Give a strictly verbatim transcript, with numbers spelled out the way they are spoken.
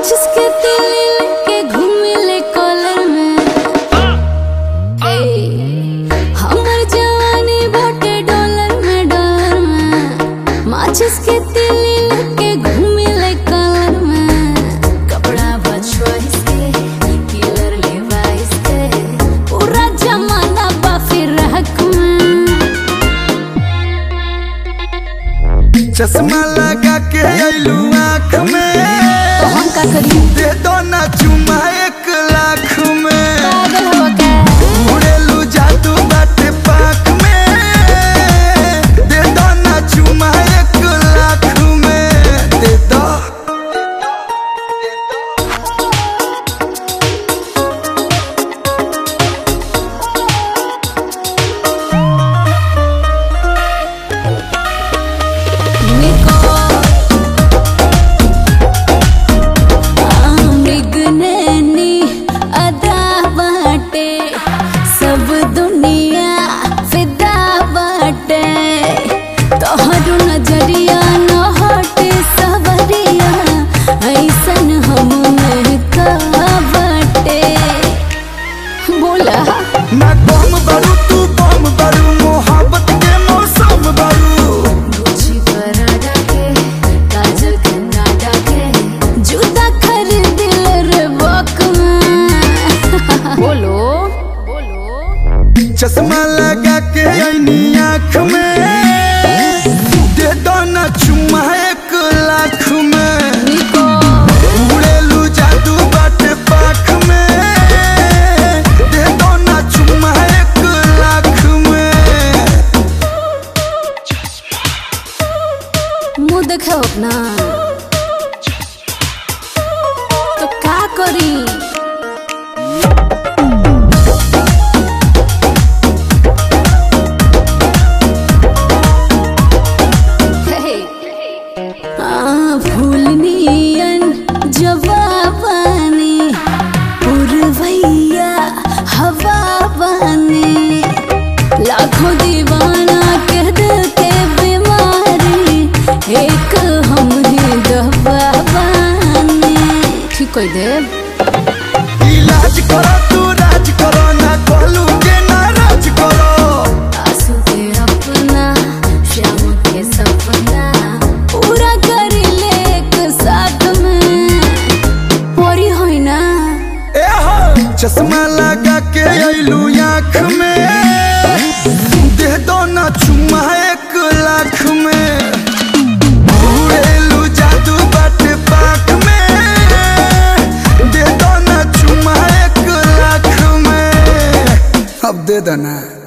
माचिस के तीली लेके घूमिले कॉलर में। हमर जवानी बाटे डॉलर में डॉलर में। माचिस के तीली लेके घूमिले कॉलर में। कपड़ा बचवाइस के किलर लेवाइस के पूरा जमाना बा फिर हक में। चश्मा लगा के आइलू आँख में, तो हम का करी? दे दो ना चुमा एक लाख में। पागल हो क्या? उड़ेलू जादू बाटे पाख में, दे दो ना चुमा एक लाख में। दे दो सब दुनिया फिदा बाटे, तोहरो नजरिया न हटे सवरिया, ऐसन हम महका बाटे। बोला ना कम बरू तू बम बरू, मोहब्बत के मौसम बरू। गुची पराठा के काजल के नाडा के जूता खरीदिल रे बक में। बोलो चश्मा लगा के आईनी आँख में, दे दो ना चुमा एक लाख में। उड़ेलू जादू बाटे पाख में, दे दो ना चुमा एक लाख में। मुँह देखो अपना तो का करी? फूलनियन जवाबानी पुरवैया हवा बानी, लाखों दीवाना कह दिल के बीमारी, एक हमरी दवा बानी। ठीक कोई देव इलाज करो तू राज करो, ना कहलू के नाराज करो। आंसू के अपना श्याम के सपना पूरा करी ले एक साथ में। पोरी होई ना ए हो चश्मा लगा के आइलू आँख में, दे दो ना चुमा एक लाख में। उड़ेलू जादू बाटे पाख में, दे दो ना चुमा एक लाख में। अब दे देना।